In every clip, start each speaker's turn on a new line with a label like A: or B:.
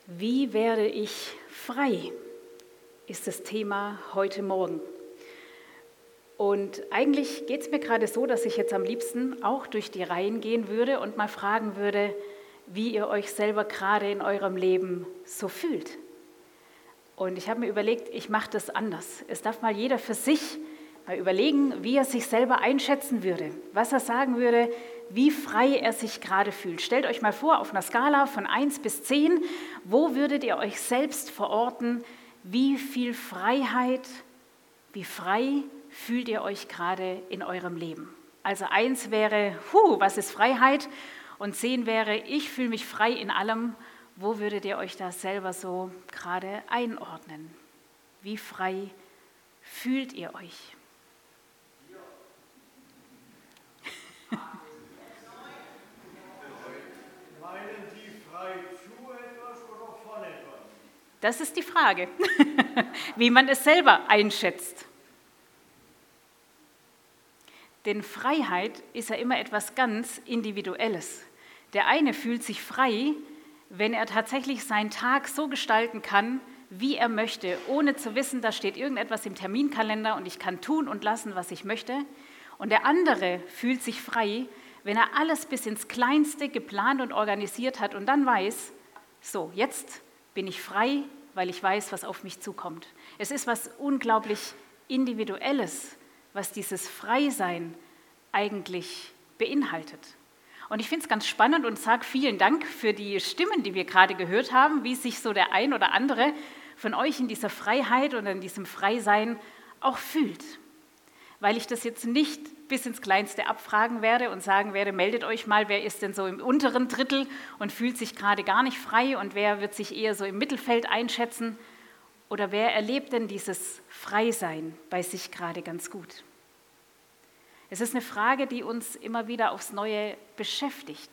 A: Wie werde ich frei, ist das Thema heute Morgen. Und eigentlich geht es mir gerade so, dass ich jetzt am liebsten auch durch die Reihen gehen würde und mal fragen würde, wie ihr euch selber gerade in eurem Leben so fühlt. Und ich habe mir überlegt, ich mache das anders. Es darf mal jeder für sich mal überlegen, wie er sich selber einschätzen würde, was er sagen würde, wie frei er sich gerade fühlt. Stellt euch mal vor, auf einer Skala von 1 bis 10, wo würdet ihr euch selbst verorten, wie viel Freiheit, wie frei fühlt ihr euch gerade in eurem Leben? Also 1 wäre, was ist Freiheit? Und 10 wäre, ich fühle mich frei in allem. Wo würdet ihr euch da selber so gerade einordnen? Wie frei fühlt ihr euch?
B: Meinen die frei zu etwas oder von etwas?
A: Das ist die Frage, wie man es selber einschätzt. Denn Freiheit ist ja immer etwas ganz Individuelles. Der eine fühlt sich frei, wenn er tatsächlich seinen Tag so gestalten kann, wie er möchte, ohne zu wissen, da steht irgendetwas im Terminkalender und ich kann tun und lassen, was ich möchte. Und der andere fühlt sich frei, wenn er alles bis ins Kleinste geplant und organisiert hat und dann weiß, so, jetzt bin ich frei, weil ich weiß, was auf mich zukommt. Es ist was unglaublich Individuelles, was dieses Freisein eigentlich beinhaltet. Und ich finde es ganz spannend und sage vielen Dank für die Stimmen, die wir gerade gehört haben, wie sich so der ein oder andere von euch in dieser Freiheit oder in diesem Freisein auch fühlt. Weil ich das jetzt nicht bis ins Kleinste abfragen werde und sagen werde, meldet euch mal, wer ist denn so im unteren Drittel und fühlt sich gerade gar nicht frei und wer wird sich eher so im Mittelfeld einschätzen oder wer erlebt denn dieses Freisein bei sich gerade ganz gut. Es ist eine Frage, die uns immer wieder aufs Neue beschäftigt,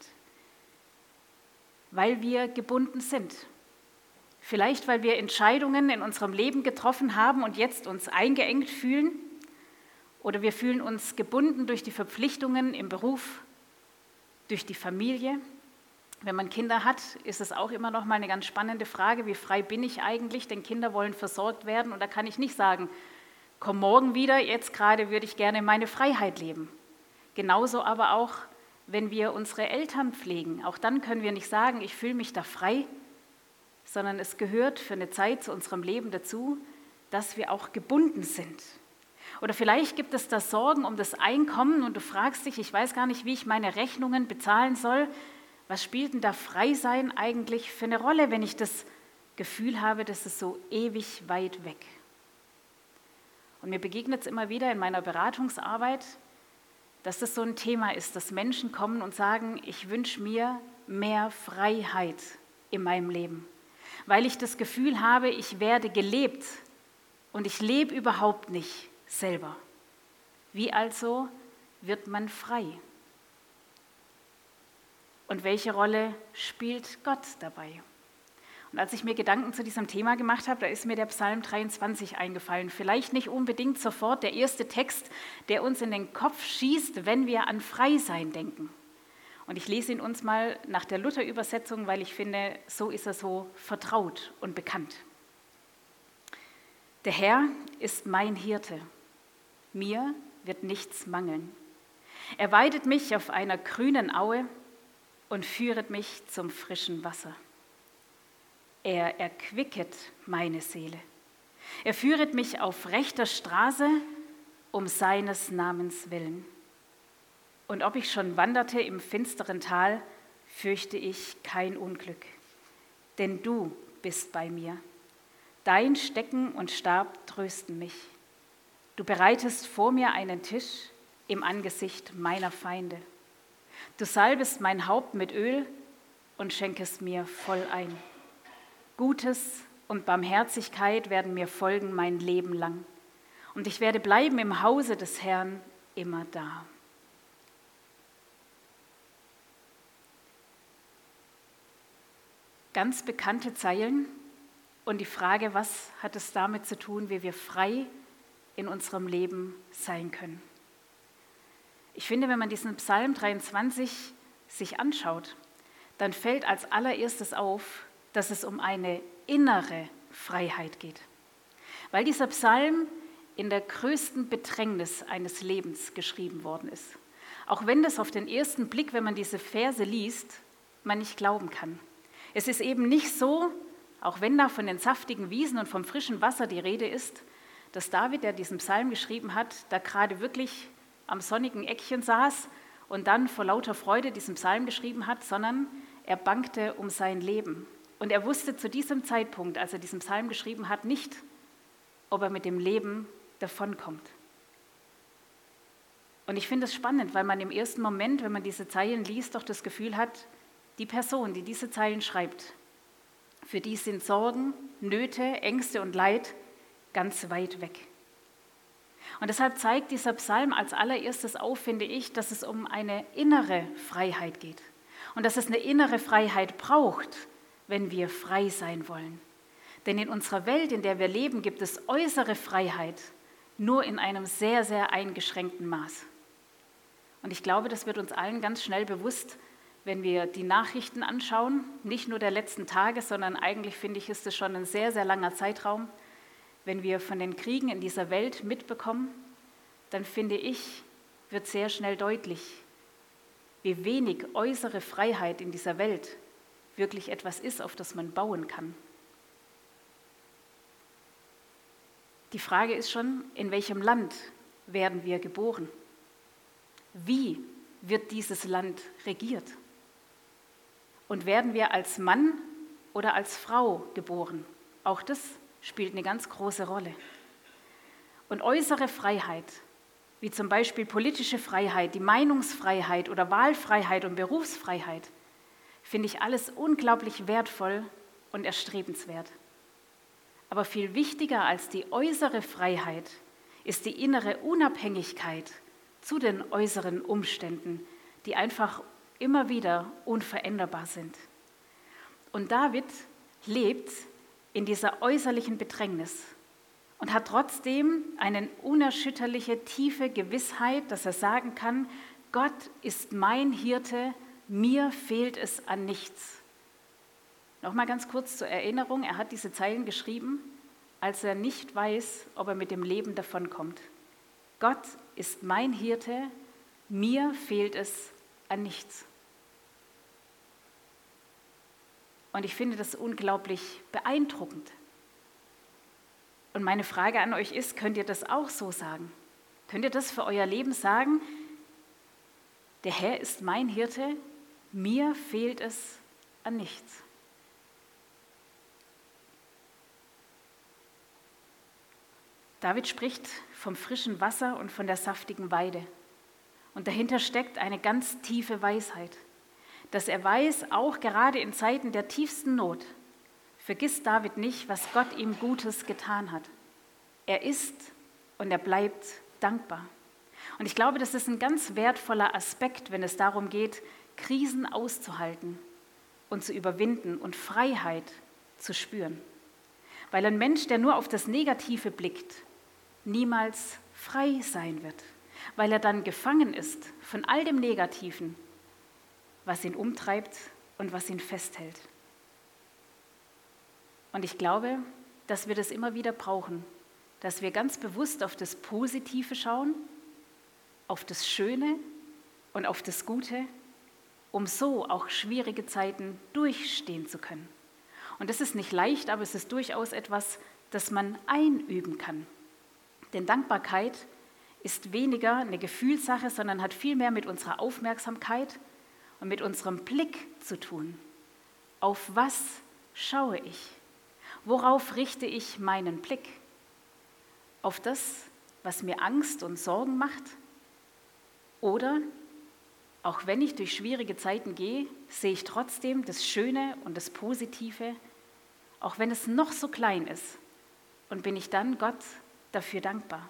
A: weil wir gebunden sind. Vielleicht, weil wir Entscheidungen in unserem Leben getroffen haben und jetzt uns eingeengt fühlen. Oder wir fühlen uns gebunden durch die Verpflichtungen im Beruf, durch die Familie. Wenn man Kinder hat, ist es auch immer noch mal eine ganz spannende Frage, wie frei bin ich eigentlich? Denn Kinder wollen versorgt werden und da kann ich nicht sagen, komm morgen wieder, jetzt gerade würde ich gerne meine Freiheit leben. Genauso aber auch, wenn wir unsere Eltern pflegen. Auch dann können wir nicht sagen, ich fühle mich da frei, sondern es gehört für eine Zeit zu unserem Leben dazu, dass wir auch gebunden sind. Oder vielleicht gibt es da Sorgen um das Einkommen und du fragst dich, ich weiß gar nicht, wie ich meine Rechnungen bezahlen soll. Was spielt denn da Freisein eigentlich für eine Rolle, wenn ich das Gefühl habe, das ist so ewig weit weg? Und mir begegnet es immer wieder in meiner Beratungsarbeit, dass das so ein Thema ist, dass Menschen kommen und sagen, ich wünsche mir mehr Freiheit in meinem Leben, weil ich das Gefühl habe, ich werde gelebt und ich lebe überhaupt nicht selber. Wie also wird man frei? Und welche Rolle spielt Gott dabei? Und als ich mir Gedanken zu diesem Thema gemacht habe, da ist mir der Psalm 23 eingefallen. Vielleicht nicht unbedingt sofort der erste Text, der uns in den Kopf schießt, wenn wir an Freisein denken. Und ich lese ihn uns mal nach der Luther-Übersetzung, weil ich finde, so ist er so vertraut und bekannt. Der Herr ist mein Hirte. Mir wird nichts mangeln. Er weidet mich auf einer grünen Aue und führet mich zum frischen Wasser. Er erquicket meine Seele. Er führet mich auf rechter Straße um seines Namens willen. Und ob ich schon wanderte im finsteren Tal, fürchte ich kein Unglück. Denn du bist bei mir. Dein Stecken und Stab trösten mich. Du bereitest vor mir einen Tisch im Angesicht meiner Feinde. Du salbest mein Haupt mit Öl und schenkest mir voll ein. Gutes und Barmherzigkeit werden mir folgen mein Leben lang. Und ich werde bleiben im Hause des Herrn immer da. Ganz bekannte Zeilen und die Frage, was hat es damit zu tun, wie wir frei in unserem Leben sein können. Ich finde, wenn man diesen Psalm 23 sich anschaut, dann fällt als allererstes auf, dass es um eine innere Freiheit geht. Weil dieser Psalm in der größten Bedrängnis eines Lebens geschrieben worden ist. Auch wenn das auf den ersten Blick, wenn man diese Verse liest, man nicht glauben kann. Es ist eben nicht so, auch wenn da von den saftigen Wiesen und vom frischen Wasser die Rede ist, dass David, der diesen Psalm geschrieben hat, da gerade wirklich am sonnigen Eckchen saß und dann vor lauter Freude diesen Psalm geschrieben hat, sondern er bangte um sein Leben. Und er wusste zu diesem Zeitpunkt, als er diesen Psalm geschrieben hat, nicht, ob er mit dem Leben davonkommt. Und ich finde es spannend, weil man im ersten Moment, wenn man diese Zeilen liest, doch das Gefühl hat, die Person, die diese Zeilen schreibt, für die sind Sorgen, Nöte, Ängste und Leid ganz weit weg. Und deshalb zeigt dieser Psalm als allererstes auf, finde ich, dass es um eine innere Freiheit geht. Und dass es eine innere Freiheit braucht, wenn wir frei sein wollen. Denn in unserer Welt, in der wir leben, gibt es äußere Freiheit nur in einem sehr, sehr eingeschränkten Maß. Und ich glaube, das wird uns allen ganz schnell bewusst, wenn wir die Nachrichten anschauen, nicht nur der letzten Tage, sondern eigentlich, finde ich, ist es schon ein sehr, sehr langer Zeitraum. Wenn wir von den Kriegen in dieser Welt mitbekommen, dann finde ich, wird sehr schnell deutlich, wie wenig äußere Freiheit in dieser Welt wirklich etwas ist, auf das man bauen kann. Die Frage ist schon, in welchem Land werden wir geboren? Wie wird dieses Land regiert? Und werden wir als Mann oder als Frau geboren? Auch das spielt eine ganz große Rolle. Und äußere Freiheit, wie zum Beispiel politische Freiheit, die Meinungsfreiheit oder Wahlfreiheit und Berufsfreiheit, finde ich alles unglaublich wertvoll und erstrebenswert. Aber viel wichtiger als die äußere Freiheit ist die innere Unabhängigkeit zu den äußeren Umständen, die einfach immer wieder unveränderbar sind. Und David lebt in dieser äußerlichen Bedrängnis und hat trotzdem eine unerschütterliche, tiefe Gewissheit, dass er sagen kann, Gott ist mein Hirte, mir fehlt es an nichts. Nochmal ganz kurz zur Erinnerung, er hat diese Zeilen geschrieben, als er nicht weiß, ob er mit dem Leben davonkommt. Gott ist mein Hirte, mir fehlt es an nichts. Und ich finde das unglaublich beeindruckend. Und meine Frage an euch ist, könnt ihr das auch so sagen? Könnt ihr das für euer Leben sagen? Der Herr ist mein Hirte, mir fehlt es an nichts. David spricht vom frischen Wasser und von der saftigen Weide. Und dahinter steckt eine ganz tiefe Weisheit, dass er weiß, auch gerade in Zeiten der tiefsten Not, vergisst David nicht, was Gott ihm Gutes getan hat. Er ist und er bleibt dankbar. Und ich glaube, das ist ein ganz wertvoller Aspekt, wenn es darum geht, Krisen auszuhalten und zu überwinden und Freiheit zu spüren. Weil ein Mensch, der nur auf das Negative blickt, niemals frei sein wird, weil er dann gefangen ist von all dem Negativen, was ihn umtreibt und was ihn festhält. Und ich glaube, dass wir das immer wieder brauchen, dass wir ganz bewusst auf das Positive schauen, auf das Schöne und auf das Gute, um so auch schwierige Zeiten durchstehen zu können. Und das ist nicht leicht, aber es ist durchaus etwas, das man einüben kann. Denn Dankbarkeit ist weniger eine Gefühlssache, sondern hat viel mehr mit unserer Aufmerksamkeit und mit unserem Blick zu tun. Auf was schaue ich? Worauf richte ich meinen Blick? Auf das, was mir Angst und Sorgen macht? Oder, auch wenn ich durch schwierige Zeiten gehe, sehe ich trotzdem das Schöne und das Positive, auch wenn es noch so klein ist, und bin ich dann Gott dafür dankbar.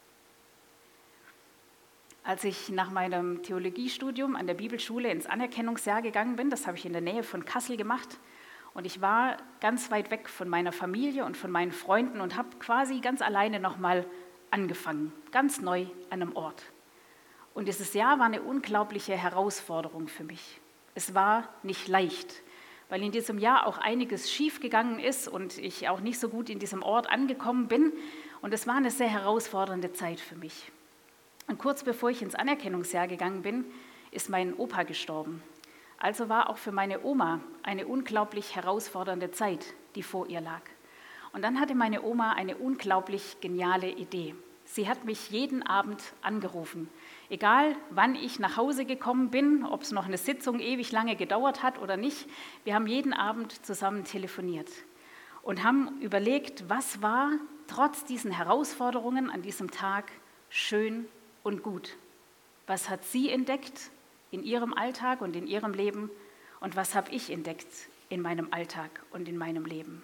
A: Als ich nach meinem Theologiestudium an der Bibelschule ins Anerkennungsjahr gegangen bin, das habe ich in der Nähe von Kassel gemacht, und ich war ganz weit weg von meiner Familie und von meinen Freunden und habe quasi ganz alleine nochmal angefangen, ganz neu an einem Ort. Und dieses Jahr war eine unglaubliche Herausforderung für mich. Es war nicht leicht, weil in diesem Jahr auch einiges schiefgegangen ist und ich auch nicht so gut in diesem Ort angekommen bin. Und es war eine sehr herausfordernde Zeit für mich. Und kurz bevor ich ins Anerkennungsjahr gegangen bin, ist mein Opa gestorben. Also war auch für meine Oma eine unglaublich herausfordernde Zeit, die vor ihr lag. Und dann hatte meine Oma eine unglaublich geniale Idee. Sie hat mich jeden Abend angerufen. Egal, wann ich nach Hause gekommen bin, ob es noch eine Sitzung ewig lange gedauert hat oder nicht, wir haben jeden Abend zusammen telefoniert und haben überlegt, was war trotz diesen Herausforderungen an diesem Tag schön und gut. Was hat sie entdeckt in ihrem Alltag und in ihrem Leben und was habe ich entdeckt in meinem Alltag und in meinem Leben?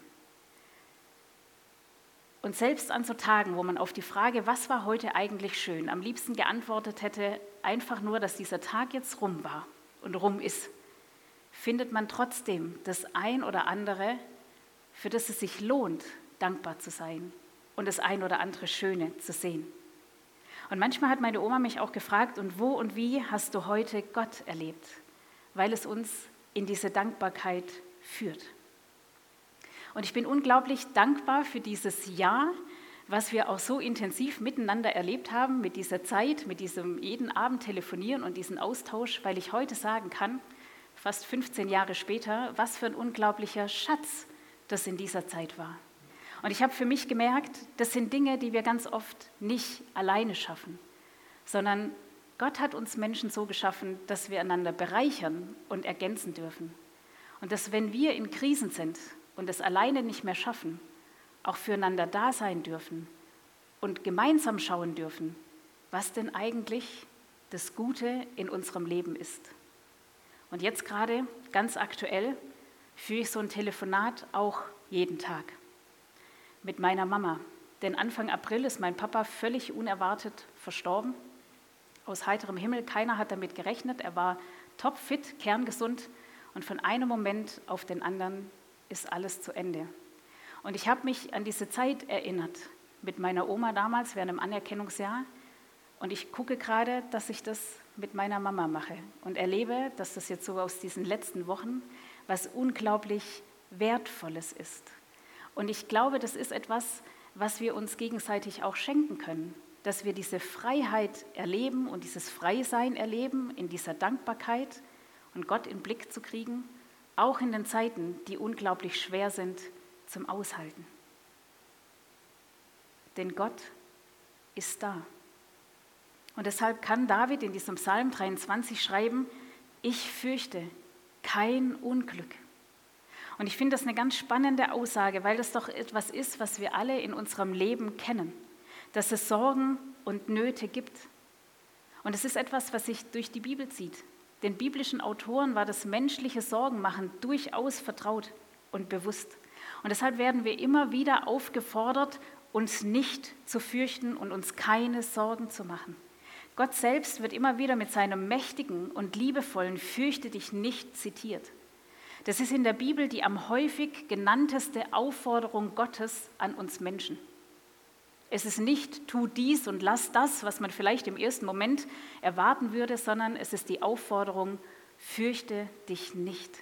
A: Und selbst an so Tagen, wo man auf die Frage, was war heute eigentlich schön, am liebsten geantwortet hätte, einfach nur, dass dieser Tag jetzt rum war und rum ist, findet man trotzdem das ein oder andere, für das es sich lohnt, dankbar zu sein und das ein oder andere Schöne zu sehen. Und manchmal hat meine Oma mich auch gefragt, und wo und wie hast du heute Gott erlebt? Weil es uns in diese Dankbarkeit führt. Und ich bin unglaublich dankbar für dieses Jahr, was wir auch so intensiv miteinander erlebt haben, mit dieser Zeit, mit diesem jeden Abend telefonieren und diesen Austausch, weil ich heute sagen kann, fast 15 Jahre später, was für ein unglaublicher Schatz das in dieser Zeit war. Und ich habe für mich gemerkt, das sind Dinge, die wir ganz oft nicht alleine schaffen, sondern Gott hat uns Menschen so geschaffen, dass wir einander bereichern und ergänzen dürfen. Und dass, wenn wir in Krisen sind und es alleine nicht mehr schaffen, auch füreinander da sein dürfen und gemeinsam schauen dürfen, was denn eigentlich das Gute in unserem Leben ist. Und jetzt gerade, ganz aktuell, führe ich so ein Telefonat auch jeden Tag mit meiner Mama. Denn Anfang April ist mein Papa völlig unerwartet verstorben, aus heiterem Himmel. Keiner hat damit gerechnet. Er war topfit, kerngesund und von einem Moment auf den anderen ist alles zu Ende. Und ich habe mich an diese Zeit erinnert mit meiner Oma damals während dem Anerkennungsjahr und ich gucke gerade, dass ich das mit meiner Mama mache und erlebe, dass das jetzt so aus diesen letzten Wochen was unglaublich Wertvolles ist. Und ich glaube, das ist etwas, was wir uns gegenseitig auch schenken können, dass wir diese Freiheit erleben und dieses Freisein erleben in dieser Dankbarkeit und Gott in den Blick zu kriegen, auch in den Zeiten, die unglaublich schwer sind zum Aushalten. Denn Gott ist da. Und deshalb kann David in diesem Psalm 23 schreiben, ich fürchte kein Unglück. Und ich finde das eine ganz spannende Aussage, weil das doch etwas ist, was wir alle in unserem Leben kennen, dass es Sorgen und Nöte gibt. Und es ist etwas, was sich durch die Bibel zieht. Den biblischen Autoren war das menschliche Sorgenmachen durchaus vertraut und bewusst. Und deshalb werden wir immer wieder aufgefordert, uns nicht zu fürchten und uns keine Sorgen zu machen. Gott selbst wird immer wieder mit seinem mächtigen und liebevollen Fürchte dich nicht zitiert. Das ist in der Bibel die am häufig genannteste Aufforderung Gottes an uns Menschen. Es ist nicht, tu dies und lass das, was man vielleicht im ersten Moment erwarten würde, sondern es ist die Aufforderung, fürchte dich nicht.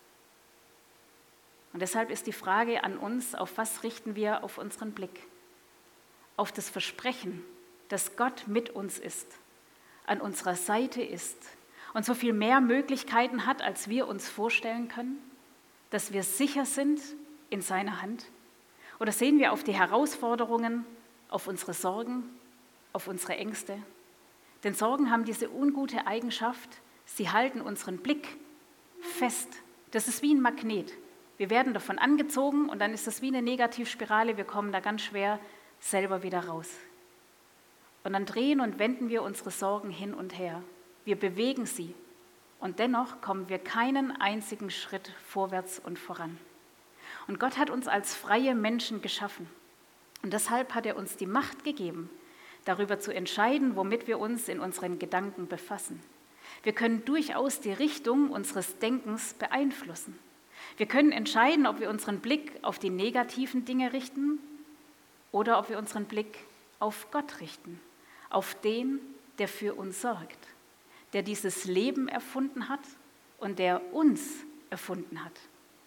A: Und deshalb ist die Frage an uns, auf was richten wir auf unseren Blick? Auf das Versprechen, dass Gott mit uns ist, an unserer Seite ist und so viel mehr Möglichkeiten hat, als wir uns vorstellen können, dass wir sicher sind in seiner Hand? Oder sehen wir auf die Herausforderungen, auf unsere Sorgen, auf unsere Ängste? Denn Sorgen haben diese ungute Eigenschaft, sie halten unseren Blick fest. Das ist wie ein Magnet. Wir werden davon angezogen und dann ist das wie eine Negativspirale, wir kommen da ganz schwer selber wieder raus. Und dann drehen und wenden wir unsere Sorgen hin und her. Wir bewegen sie und dennoch kommen wir keinen einzigen Schritt vorwärts und voran. Und Gott hat uns als freie Menschen geschaffen. Und deshalb hat er uns die Macht gegeben, darüber zu entscheiden, womit wir uns in unseren Gedanken befassen. Wir können durchaus die Richtung unseres Denkens beeinflussen. Wir können entscheiden, ob wir unseren Blick auf die negativen Dinge richten oder ob wir unseren Blick auf Gott richten, auf den, der für uns sorgt, der dieses Leben erfunden hat und der uns erfunden hat.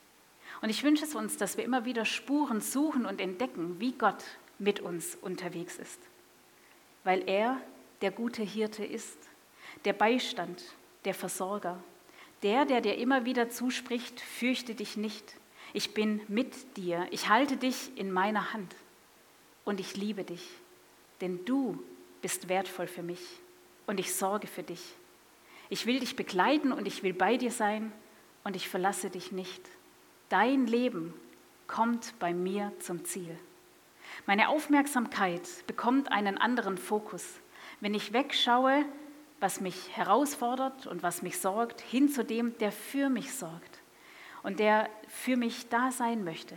A: Und ich wünsche es uns, dass wir immer wieder Spuren suchen und entdecken, wie Gott mit uns unterwegs ist. Weil er der gute Hirte ist, der Beistand, der Versorger, der dir immer wieder zuspricht, fürchte dich nicht, ich bin mit dir, ich halte dich in meiner Hand und ich liebe dich, denn du bist wertvoll für mich und ich sorge für dich. Ich will dich begleiten und ich will bei dir sein und ich verlasse dich nicht. Dein Leben kommt bei mir zum Ziel. Meine Aufmerksamkeit bekommt einen anderen Fokus, wenn ich wegschaue, was mich herausfordert und was mich sorgt, hin zu dem, der für mich sorgt und der für mich da sein möchte.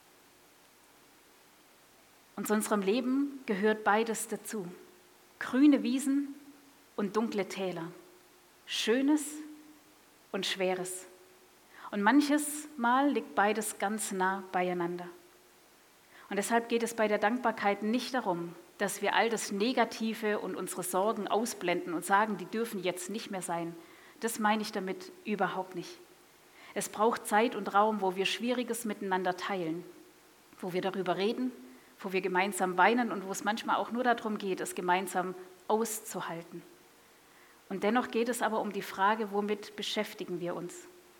A: Und zu unserem Leben gehört beides dazu. Grüne Wiesen und dunkle Täler. Schönes und Schweres. Und manches Mal liegt beides ganz nah beieinander. Und deshalb geht es bei der Dankbarkeit nicht darum, dass wir all das Negative und unsere Sorgen ausblenden und sagen, die dürfen jetzt nicht mehr sein. Das meine ich damit überhaupt nicht. Es braucht Zeit und Raum, wo wir Schwieriges miteinander teilen, wo wir darüber reden, wo wir gemeinsam weinen und wo es manchmal auch nur darum geht, es gemeinsam auszuhalten. Und dennoch geht es aber um die Frage, womit beschäftigen wir uns?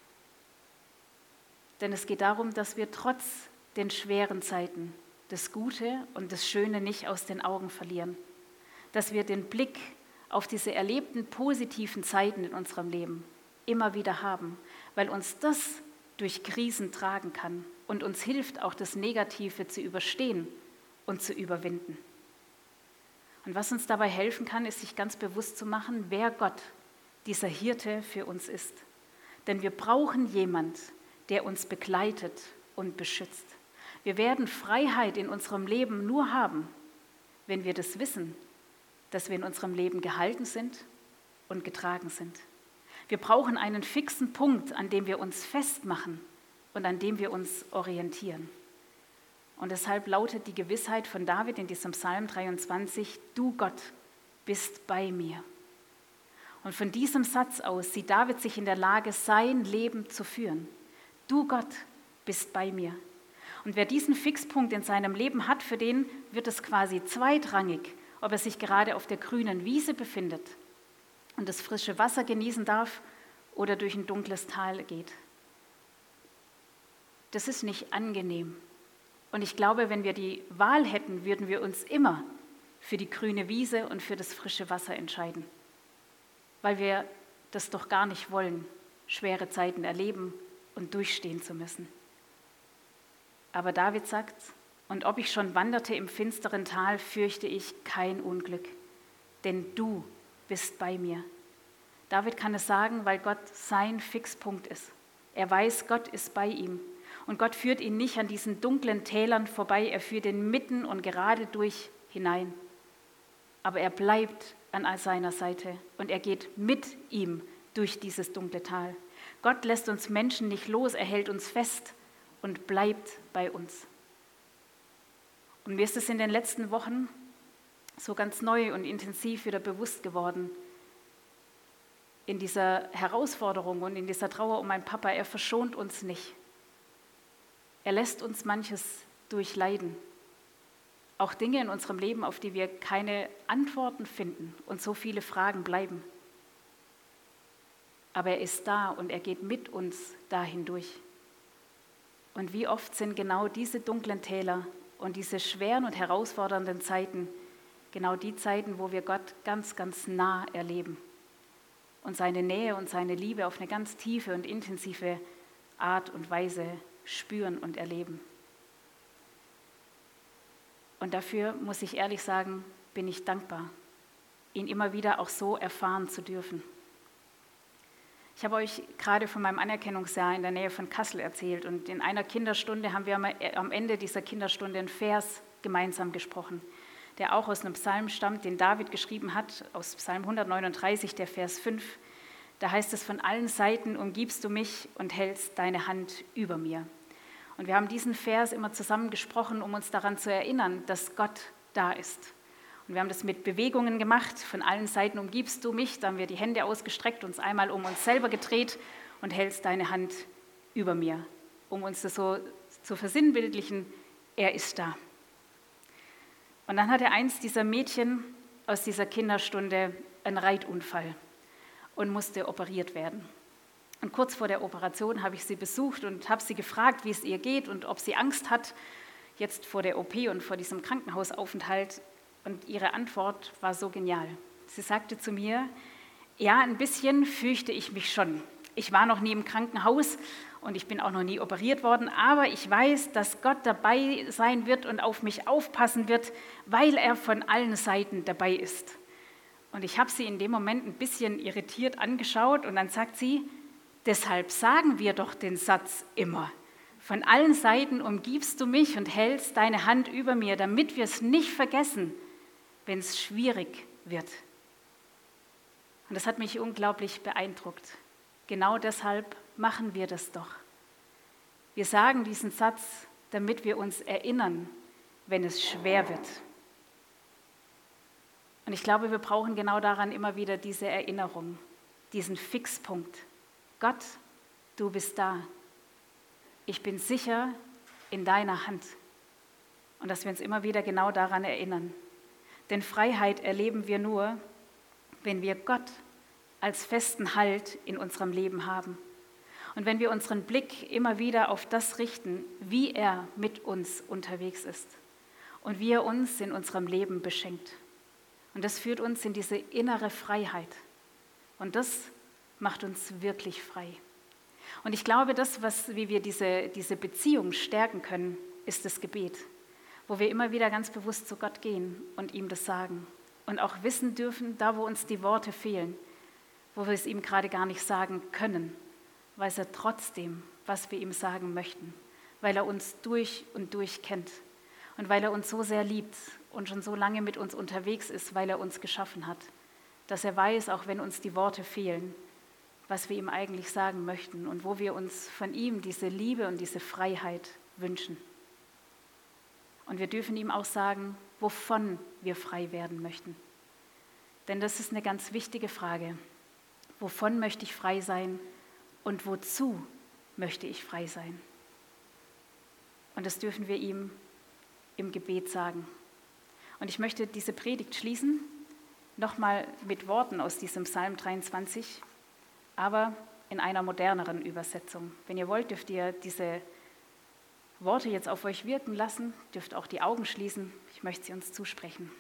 A: Denn es geht darum, dass wir trotz den schweren Zeiten das Gute und das Schöne nicht aus den Augen verlieren. Dass wir den Blick auf diese erlebten positiven Zeiten in unserem Leben immer wieder haben, weil uns das durch Krisen tragen kann und uns hilft, auch das Negative zu überstehen und zu überwinden. Und was uns dabei helfen kann, ist, sich ganz bewusst zu machen, wer Gott, dieser Hirte, für uns ist. Denn wir brauchen jemand, der uns begleitet und beschützt. Wir werden Freiheit in unserem Leben nur haben, wenn wir das wissen, dass wir in unserem Leben gehalten sind und getragen sind. Wir brauchen einen fixen Punkt, an dem wir uns festmachen und an dem wir uns orientieren. Und deshalb lautet die Gewissheit von David in diesem Psalm 23, du Gott bist bei mir. Und von diesem Satz aus sieht David sich in der Lage, sein Leben zu führen. Du Gott bist bei mir. Und wer diesen Fixpunkt in seinem Leben hat, für den wird es quasi zweitrangig, ob er sich gerade auf der grünen Wiese befindet und das frische Wasser genießen darf oder durch ein dunkles Tal geht. Das ist nicht angenehm. Und ich glaube, wenn wir die Wahl hätten, würden wir uns immer für die grüne Wiese und für das frische Wasser entscheiden, weil wir das doch gar nicht wollen, schwere Zeiten erleben und durchstehen zu müssen. Aber David sagt, und ob ich schon wanderte im finsteren Tal, fürchte ich kein Unglück, denn du bist bei mir. David kann es sagen, weil Gott sein Fixpunkt ist. Er weiß, Gott ist bei ihm. Und Gott führt ihn nicht an diesen dunklen Tälern vorbei, er führt ihn mitten und gerade durch hinein. Aber er bleibt an seiner Seite und er geht mit ihm durch dieses dunkle Tal. Gott lässt uns Menschen nicht los, er hält uns fest und bleibt bei uns. Und mir ist es in den letzten Wochen so ganz neu und intensiv wieder bewusst geworden, in dieser Herausforderung und in dieser Trauer um meinen Papa, er verschont uns nicht. Er lässt uns manches durchleiden. Auch Dinge in unserem Leben, auf die wir keine Antworten finden und so viele Fragen bleiben. Aber er ist da und er geht mit uns da hindurch. Und wie oft sind genau diese dunklen Täler und diese schweren und herausfordernden Zeiten genau die Zeiten, wo wir Gott ganz, ganz nah erleben und seine Nähe und seine Liebe auf eine ganz tiefe und intensive Art und Weise spüren und erleben. Und dafür, muss ich ehrlich sagen, bin ich dankbar, ihn immer wieder auch so erfahren zu dürfen. Ich habe euch gerade von meinem Anerkennungsjahr in der Nähe von Kassel erzählt und in einer Kinderstunde haben wir am Ende dieser Kinderstunde einen Vers gemeinsam gesprochen, der auch aus einem Psalm stammt, den David geschrieben hat, aus Psalm 139, der Vers 5. Da heißt es, von allen Seiten umgibst du mich und hältst deine Hand über mir. Und wir haben diesen Vers immer zusammen gesprochen, um uns daran zu erinnern, dass Gott da ist. Und wir haben das mit Bewegungen gemacht, von allen Seiten umgibst du mich, da haben wir die Hände ausgestreckt, uns einmal um uns selber gedreht und hältst deine Hand über mir. um uns das so zu versinnbildlichen, er ist da. Und dann hatte eins dieser Mädchen aus dieser Kinderstunde einen Reitunfall und musste operiert werden. Und kurz vor der Operation habe ich sie besucht und habe sie gefragt, wie es ihr geht und ob sie Angst hat, jetzt vor der OP und vor diesem Krankenhausaufenthalt. Und ihre Antwort war so genial. Sie sagte zu mir, ja, ein bisschen fürchte ich mich schon. Ich war noch nie im Krankenhaus und ich bin auch noch nie operiert worden, aber ich weiß, dass Gott dabei sein wird und auf mich aufpassen wird, weil er von allen Seiten dabei ist. Und ich habe sie in dem Moment ein bisschen irritiert angeschaut und dann sagt sie, deshalb sagen wir doch den Satz immer. Von allen Seiten umgibst du mich und hältst deine Hand über mir, damit wir es nicht vergessen, wenn es schwierig wird. Und das hat mich unglaublich beeindruckt. Genau deshalb machen wir das doch. Wir sagen diesen Satz, damit wir uns erinnern, wenn es schwer wird. Und ich glaube, wir brauchen genau daran immer wieder diese Erinnerung, diesen Fixpunkt. Gott, du bist da. Ich bin sicher in deiner Hand. Und dass wir uns immer wieder genau daran erinnern. Denn Freiheit erleben wir nur, wenn wir Gott als festen Halt in unserem Leben haben. Und wenn wir unseren Blick immer wieder auf das richten, wie er mit uns unterwegs ist und wie er uns in unserem Leben beschenkt. Und das führt uns in diese innere Freiheit. Und das macht uns wirklich frei. Und ich glaube, wie wir diese Beziehung stärken können, ist das Gebet, wo wir immer wieder ganz bewusst zu Gott gehen und ihm das sagen. Und auch wissen dürfen, da wo uns die Worte fehlen, wo wir es ihm gerade gar nicht sagen können, weiß er trotzdem, was wir ihm sagen möchten, weil er uns durch und durch kennt und weil er uns so sehr liebt und schon so lange mit uns unterwegs ist, weil er uns geschaffen hat, dass er weiß, auch wenn uns die Worte fehlen, was wir ihm eigentlich sagen möchten und wo wir uns von ihm diese Liebe und diese Freiheit wünschen. Und wir dürfen ihm auch sagen, wovon wir frei werden möchten. Denn das ist eine ganz wichtige Frage. Wovon möchte ich frei sein und wozu möchte ich frei sein? Und das dürfen wir ihm im Gebet sagen. Und ich möchte diese Predigt schließen, nochmal mit Worten aus diesem Psalm 23, aber in einer moderneren Übersetzung. Wenn ihr wollt, dürft ihr diese Worte jetzt auf euch wirken lassen, dürft auch die Augen schließen. Ich möchte sie uns zusprechen.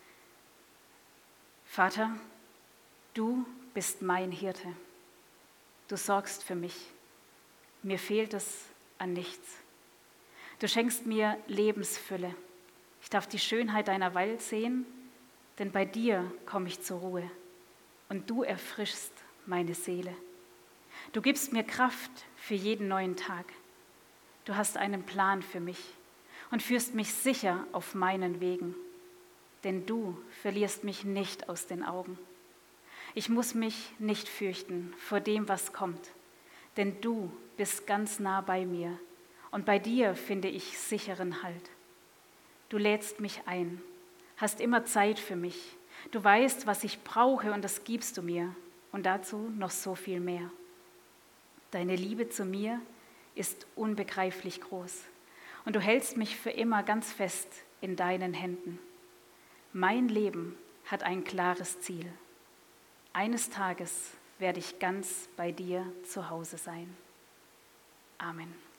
A: Vater, du bist mein Hirte. Du sorgst für mich. Mir fehlt es an nichts. Du schenkst mir Lebensfülle. Ich darf die Schönheit deiner Welt sehen, denn bei dir komme ich zur Ruhe und du erfrischst meine Seele. Du gibst mir Kraft für jeden neuen Tag. Du hast einen Plan für mich und führst mich sicher auf meinen Wegen, denn du verlierst mich nicht aus den Augen. Ich muss mich nicht fürchten vor dem, was kommt, denn du bist ganz nah bei mir und bei dir finde ich sicheren Halt. Du lädst mich ein, hast immer Zeit für mich. Du weißt, was ich brauche und das gibst du mir und dazu noch so viel mehr. Deine Liebe zu mir ist unbegreiflich groß und du hältst mich für immer ganz fest in deinen Händen. Mein Leben hat ein klares Ziel. Eines Tages werde ich ganz bei dir zu Hause sein. Amen.